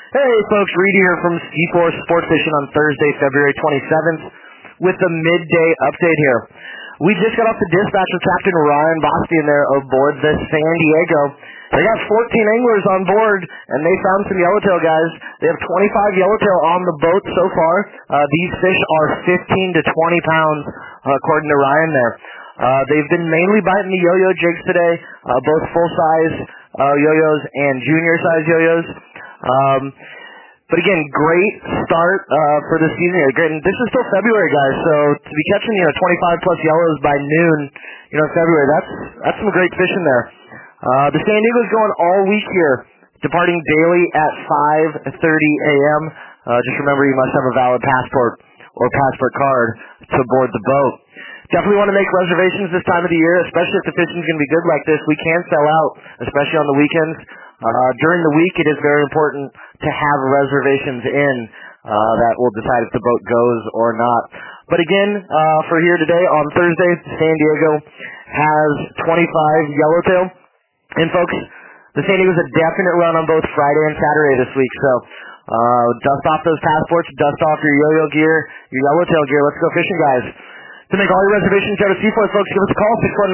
Hey folks, Reed here from C4 Sports Fishing on Thursday, February 27th with the midday update here. We just got off the dispatch with Captain Ryan Bastian there aboard the San Diego. They got 14 anglers on board, and they found some yellowtail guys. They have 25 yellowtail on the boat so far. These fish are 15 to 20 pounds, according to Ryan there. They've been mainly biting the yo-yo jigs today, both full-size yo-yos and junior-size yo-yos. But again, great start for the season here. Great, and this is still February, guys. So to be catching 25 plus yellows by noon, in February, that's some great fishing there. The San Diego's going all week here, departing daily at 5:30 a.m. Just remember, you must have a valid passport or passport card to board the boat. Definitely want to make reservations this time of the year, especially if the fishing's going to be good like this. We can sell out, especially on the weekends. During the week, it is very important to have reservations in that will decide if the boat goes or not. But again, for here today on Thursday, San Diego has 25 yellowtail. And folks, the San Diego's a definite run on both Friday and Saturday this week. So dust off those passports, dust off your yo-yo gear, your yellowtail gear. Let's go fishing, guys. To make all your reservations out of C4, folks, give us a call,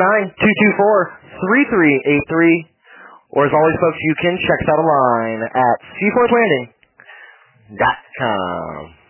619-224-3383. Or as always, folks, you can check us out online at seaforthlanding.com.